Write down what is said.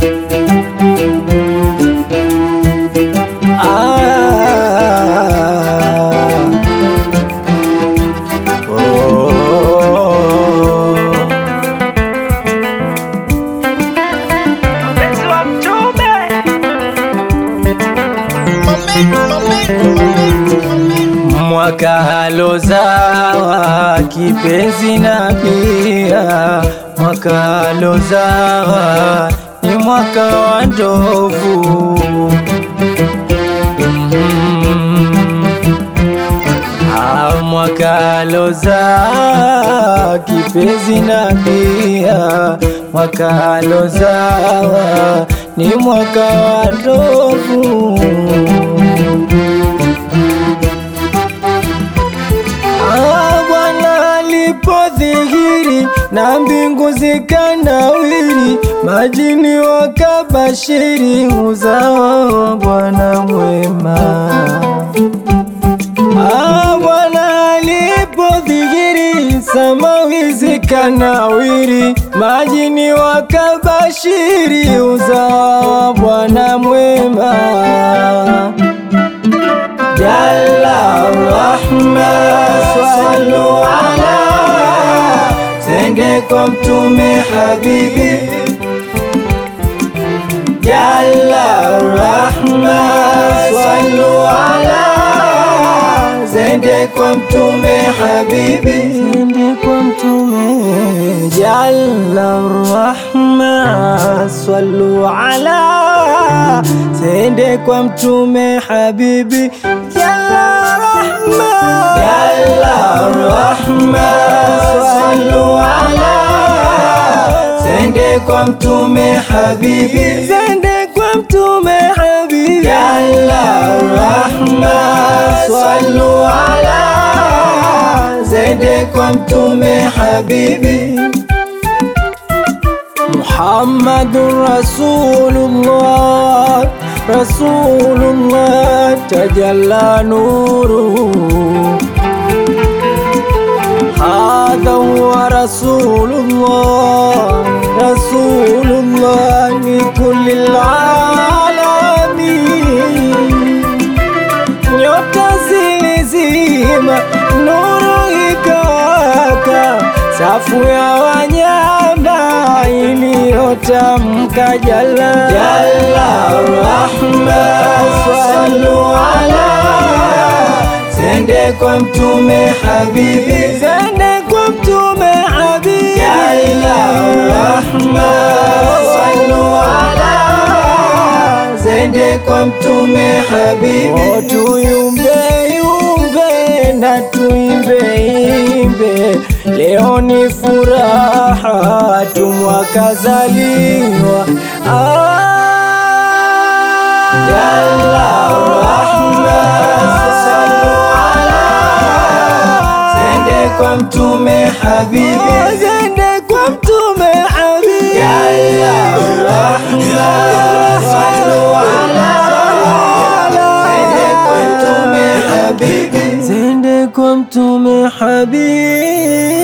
Mwaka halozawa kipenzi na pia mwaka halozawa ni mwaka wa ndovu. Mwaka halozawa kipenzi na pia mwaka halozawa ni mwaka wa ndovu. Bwana alipodhihiri na mbingu zikanawiri, majini wakabashiri uzao wa Bwana mwema. Bwana alipodhihiri samawi zikanawiri, majini wakabashiri uzao wa Bwana mwema. Jalla Rahman sallu ala, zende kwa mtume habibi. Jalla Rahman sallu ala, zende kwa mtume habibi. Zende kwa mtume. Jalla Rahman sallu ala, zende kwa mtume habibi. Jalla Rahman, Jalla Rahman sallu ala, zende kwa mtume habibi. Zende kwa mtume habibi. Jalla Rahman sallu ala, zende kwa mtume habibi. Muhammadur Rasulullah, Rasulullah tajalla nuru. Hadha huwa Rasulullah, Rasulullah li kulli alamin. Nyota zilizima nuru ikawaka, safu ya wanyama iliyotamka jalla. Jalla Rahman sallu ala, zende kwa mtume habibi. Zende kwa mtume habibi. Jalla Rahman sallu ala, zende kwa mtume habibi. Tuyumbe yumbe na tuimbe imbe, leo ni furaha tumwakazaliwa. Jalla Rahman sallu ala, zende kwa mtume habibi. Zende kwa mtume habibi. Jalla Rahman sallu ala, zende kwa mtume habibi. Zende kwa mtume habibi.